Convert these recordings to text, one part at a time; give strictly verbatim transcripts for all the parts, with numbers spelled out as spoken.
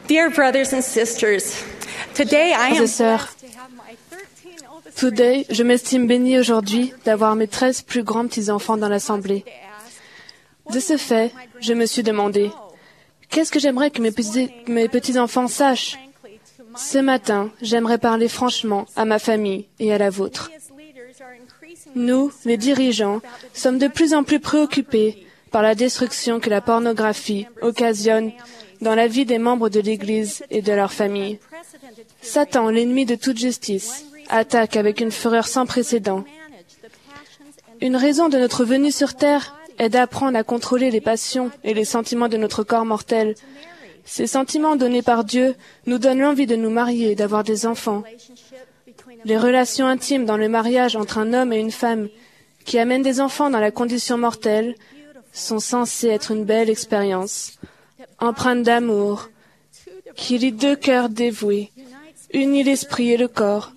Dear brothers and sisters, today I am blessed to have my thirteen oldest Today, je m'estime bénie aujourd'hui d'avoir mes treize plus grands petits-enfants dans l'Assemblée. De ce fait, je me suis demandé, qu'est-ce que j'aimerais que mes petits, mes petits-enfants sachent? Ce matin, j'aimerais parler franchement à ma famille et à la vôtre. Nous, les dirigeants, sommes de plus en plus préoccupés par la destruction que la pornographie occasionne dans la vie des membres de l'Église et de leur famille. Satan, l'ennemi de toute justice, attaque avec une fureur sans précédent. Une raison de notre venue sur terre est d'apprendre à contrôler les passions et les sentiments de notre corps mortel. Ces sentiments donnés par Dieu nous donnent l'envie de nous marier et d'avoir des enfants. Les relations intimes dans le mariage entre un homme et une femme qui amènent des enfants dans la condition mortelle sont censées être une belle expérience, empreinte d'amour, qui lie deux cœurs dévoués, unit l'esprit et le corps,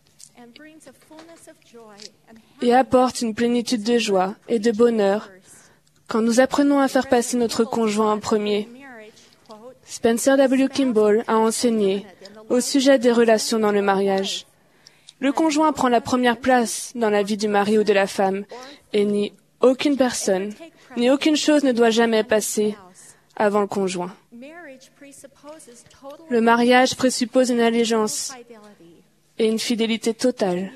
et apporte une plénitude de joie et de bonheur quand nous apprenons à faire passer notre conjoint en premier. Spencer W. Kimball a enseigné au sujet des relations dans le mariage. Le conjoint prend la première place dans la vie du mari ou de la femme, et ni aucune personne, ni aucune chose ne doit jamais passer avant le conjoint. Le mariage présuppose une allégeance et une fidélité totale.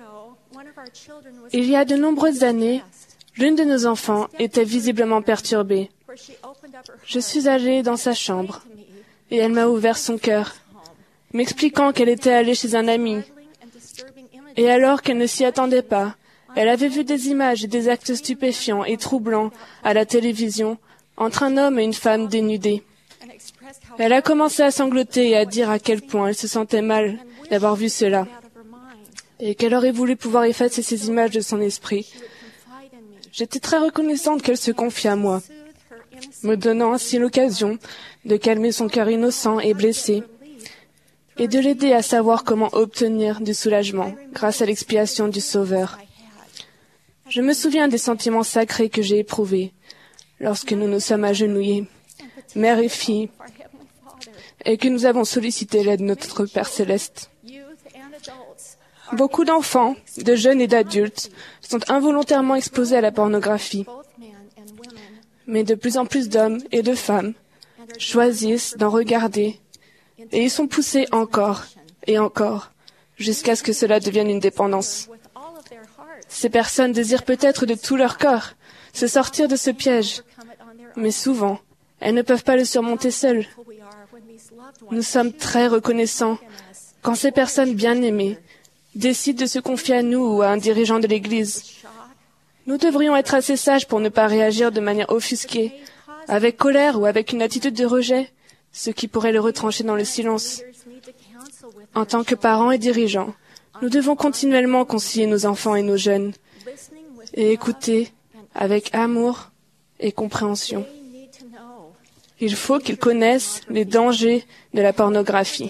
Il y a de nombreuses années, l'une de nos enfants était visiblement perturbée. Je suis allée dans sa chambre et elle m'a ouvert son cœur, m'expliquant qu'elle était allée chez un ami. Et alors qu'elle ne s'y attendait pas, elle avait vu des images et des actes stupéfiants et troublants à la télévision entre un homme et une femme dénudés. Elle a commencé à sangloter et à dire à quel point elle se sentait mal d'avoir vu cela et qu'elle aurait voulu pouvoir effacer ces images de son esprit. J'étais très reconnaissante qu'elle se confie à moi, me donnant ainsi l'occasion de calmer son cœur innocent et blessé et de l'aider à savoir comment obtenir du soulagement grâce à l'expiation du Sauveur. Je me souviens des sentiments sacrés que j'ai éprouvés lorsque nous nous sommes agenouillés, mère et fille, et que nous avons sollicité l'aide de notre Père Céleste. Beaucoup d'enfants, de jeunes et d'adultes, sont involontairement exposés à la pornographie. Mais de plus en plus d'hommes et de femmes choisissent d'en regarder, et ils sont poussés encore et encore, jusqu'à ce que cela devienne une dépendance. Ces personnes désirent peut-être de tout leur corps se sortir de ce piège, mais souvent, elles ne peuvent pas le surmonter seules. Nous sommes très reconnaissants quand ces personnes bien-aimées décident de se confier à nous ou à un dirigeant de l'Église. Nous devrions être assez sages pour ne pas réagir de manière offusquée, avec colère ou avec une attitude de rejet, ce qui pourrait le retrancher dans le silence. En tant que parents et dirigeants, nous devons continuellement conseiller nos enfants et nos jeunes et écouter avec amour et compréhension. Il faut qu'ils connaissent les dangers de la pornographie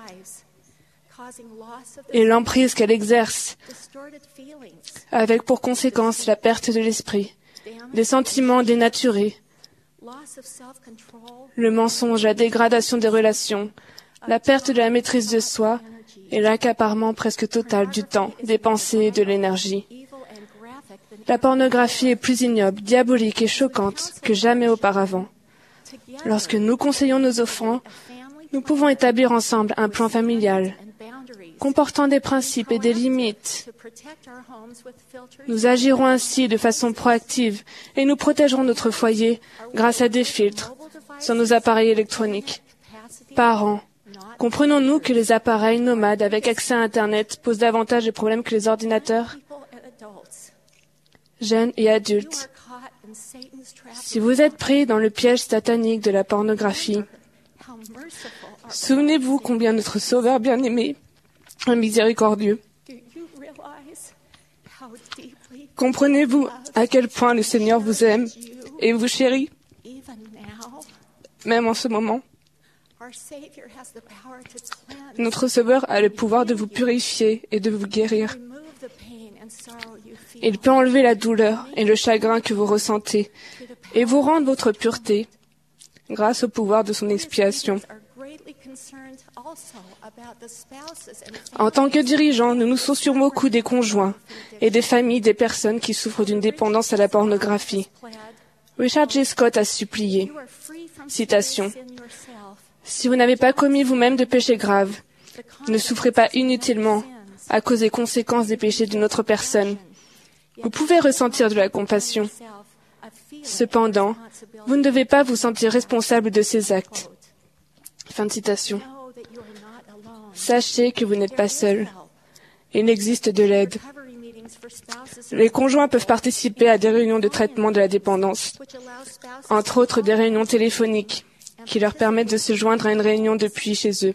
et l'emprise qu'elle exerce, avec pour conséquence la perte de l'esprit, des sentiments dénaturés, le mensonge, la dégradation des relations, la perte de la maîtrise de soi et l'accaparement presque total du temps, des pensées et de l'énergie. La pornographie est plus ignoble, diabolique et choquante que jamais auparavant. Lorsque nous conseillons nos enfants, nous pouvons établir ensemble un plan familial comportant des principes et des limites. Nous agirons ainsi de façon proactive et nous protégerons notre foyer grâce à des filtres sur nos appareils électroniques. Parents, comprenons-nous que les appareils nomades avec accès à Internet posent davantage de problèmes que les ordinateurs? Jeunes et adultes, si vous êtes pris dans le piège satanique de la pornographie, souvenez-vous combien notre Sauveur bien-aimé est miséricordieux. Comprenez-vous à quel point le Seigneur vous aime et vous chérit, même en ce moment. Notre Sauveur a le pouvoir de vous purifier et de vous guérir. Il peut enlever la douleur et le chagrin que vous ressentez et vous rendre votre pureté grâce au pouvoir de son expiation. En tant que dirigeants, nous nous soucions beaucoup des conjoints et des familles des personnes qui souffrent d'une dépendance à la pornographie. Richard J. Scott a supplié, citation, « Si vous n'avez pas commis vous-même de péchés graves, ne souffrez pas inutilement à cause des conséquences des péchés d'une autre personne. Vous pouvez ressentir de la compassion. Cependant, vous ne devez pas vous sentir responsable de ces actes. » Fin de citation. Sachez que vous n'êtes pas seul. Il existe de l'aide. Les conjoints peuvent participer à des réunions de traitement de la dépendance, entre autres des réunions téléphoniques, qui leur permettent de se joindre à une réunion depuis chez eux.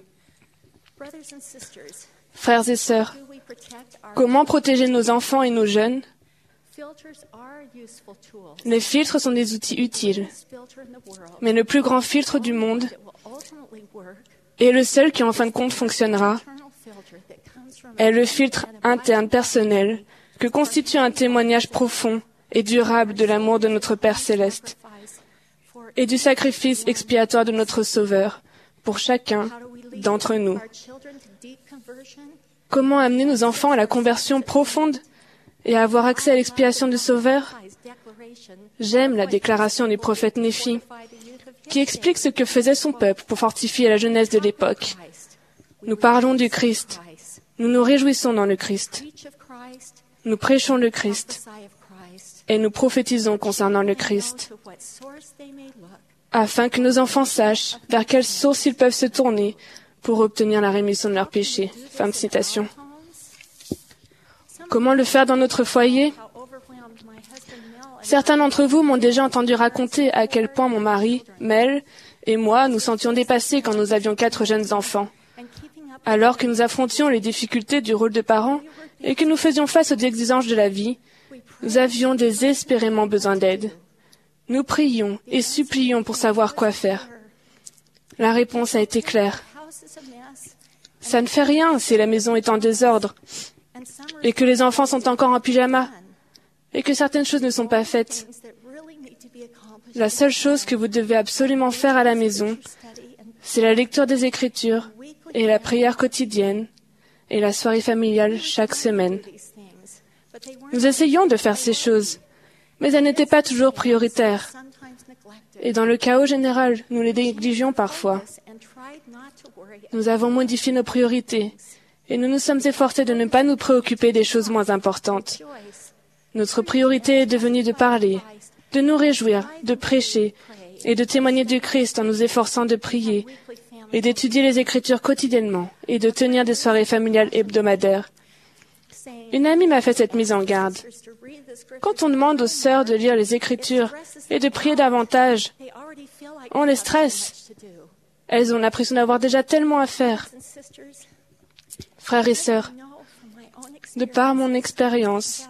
Frères et sœurs, comment protéger nos enfants et nos jeunes? Les filtres sont des outils utiles, mais le plus grand filtre du monde et le seul qui en fin de compte fonctionnera est le filtre interne personnel que constitue un témoignage profond et durable de l'amour de notre Père céleste et du sacrifice expiatoire de notre Sauveur pour chacun d'entre nous. Comment amener nos enfants à la conversion profonde et à avoir accès à l'expiation du Sauveur? J'aime la déclaration du prophète Néphi, qui explique ce que faisait son peuple pour fortifier la jeunesse de l'époque. Nous parlons du Christ. Nous nous réjouissons dans le Christ. Nous prêchons le Christ. Et nous prophétisons concernant le Christ, afin que nos enfants sachent vers quelle source ils peuvent se tourner pour obtenir la rémission de leurs péchés. Fin de citation. Comment le faire dans notre foyer? Certains d'entre vous m'ont déjà entendu raconter à quel point mon mari, Mel, et moi nous sentions dépassés quand nous avions quatre jeunes enfants. Alors que nous affrontions les difficultés du rôle de parents et que nous faisions face aux exigences de la vie, nous avions désespérément besoin d'aide. Nous prions et supplions pour savoir quoi faire. La réponse a été claire. Ça ne fait rien si la maison est en désordre et que les enfants sont encore en pyjama et que certaines choses ne sont pas faites. La seule chose que vous devez absolument faire à la maison, c'est la lecture des Écritures et la prière quotidienne et la soirée familiale chaque semaine. Nous essayons de faire ces choses, mais elles n'étaient pas toujours prioritaires. Et dans le chaos général, nous les négligeons parfois. Nous avons modifié nos priorités et nous nous sommes efforcés de ne pas nous préoccuper des choses moins importantes. Notre priorité est devenue de parler, de nous réjouir, de prêcher et de témoigner du Christ en nous efforçant de prier et d'étudier les Écritures quotidiennement et de tenir des soirées familiales hebdomadaires. Une amie m'a fait cette mise en garde. Quand on demande aux sœurs de lire les Écritures et de prier davantage, on les stresse. Elles ont l'impression d'avoir déjà tellement à faire. Frères et sœurs, de par mon expérience,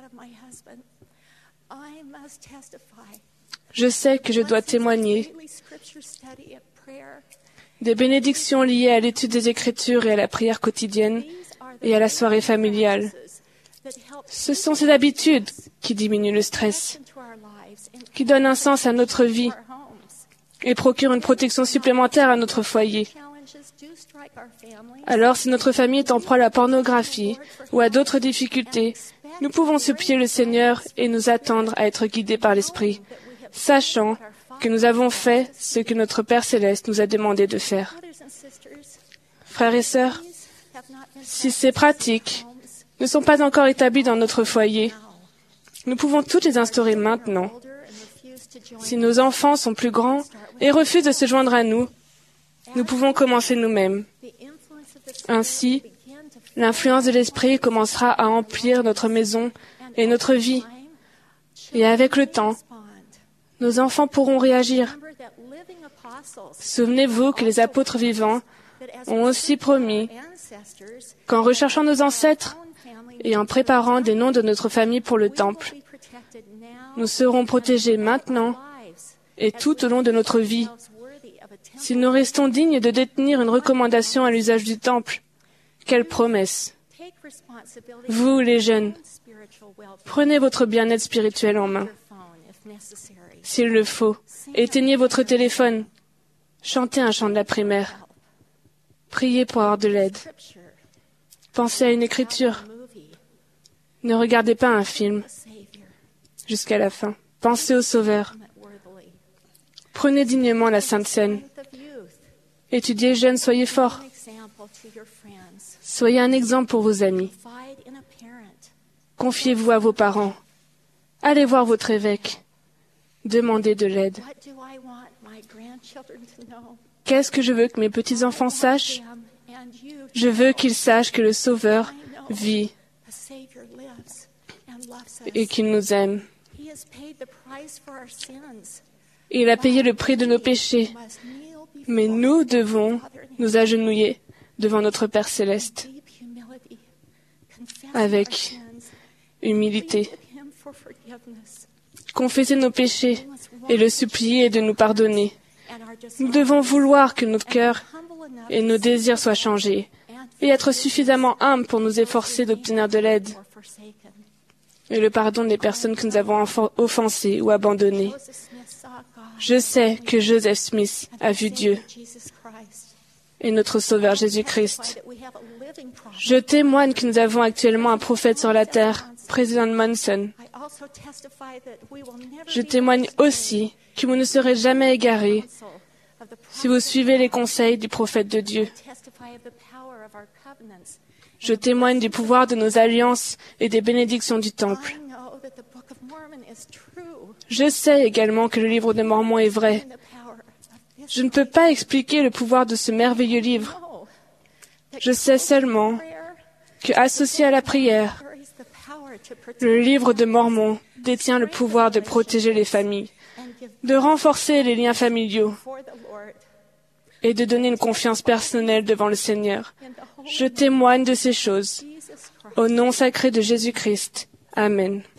je sais que je dois témoigner des bénédictions liées à l'étude des Écritures et à la prière quotidienne et à la soirée familiale. Ce sont ces habitudes qui diminuent le stress, qui donnent un sens à notre vie et procurent une protection supplémentaire à notre foyer. Alors, si notre famille est en proie à la pornographie ou à d'autres difficultés, nous pouvons supplier le Seigneur et nous attendre à être guidés par l'Esprit, sachant que nous avons fait ce que notre Père céleste nous a demandé de faire. Frères et sœurs, si ces pratiques ne sont pas encore établies dans notre foyer, nous pouvons toutes les instaurer maintenant. Si nos enfants sont plus grands et refusent de se joindre à nous, nous pouvons commencer nous-mêmes. Ainsi, l'influence de l'Esprit commencera à emplir notre maison et notre vie. Et avec le temps, nos enfants pourront réagir. Souvenez-vous que les apôtres vivants ont aussi promis qu'en recherchant nos ancêtres et en préparant des noms de notre famille pour le temple, nous serons protégés maintenant et tout au long de notre vie. Si nous restons dignes de détenir une recommandation à l'usage du temple, quelle promesse! Vous, les jeunes, prenez votre bien-être spirituel en main. S'il le faut, éteignez votre téléphone, chantez un chant de la primaire, Priez pour avoir de l'aide. Pensez à une écriture. Ne regardez pas un film jusqu'à la fin. Pensez au Sauveur. Prenez dignement la Sainte Seine. Étudiez jeunes, soyez forts. Soyez un exemple pour vos amis. Confiez-vous à vos parents. Allez voir votre évêque. Demandez de l'aide. Qu'est-ce que je veux que mes petits-enfants sachent? Je veux qu'ils sachent que le Sauveur vit et qu'il nous aime. Il a payé le prix de nos péchés. Mais nous devons nous agenouiller devant notre Père céleste avec humilité. Confesser nos péchés et le supplier de nous pardonner. Nous devons vouloir que notre cœur et nos désirs soient changés et être suffisamment humbles pour nous efforcer d'obtenir de l'aide et le pardon des personnes que nous avons offensées ou abandonnées. Je sais que Joseph Smith a vu Dieu et notre Sauveur Jésus-Christ. Je témoigne que nous avons actuellement un prophète sur la terre, président Monson. Je témoigne aussi que vous ne serez jamais égarés si vous suivez les conseils du prophète de Dieu. Je témoigne du pouvoir de nos alliances et des bénédictions du Temple. Je sais également que le livre de Mormon est vrai. Je ne peux pas expliquer le pouvoir de ce merveilleux livre. Je sais seulement que, associé à la prière, le livre de Mormon détient le pouvoir de protéger les familles, de renforcer les liens familiaux et de donner une confiance personnelle devant le Seigneur. Je témoigne de ces choses. Au nom sacré de Jésus-Christ. Amen.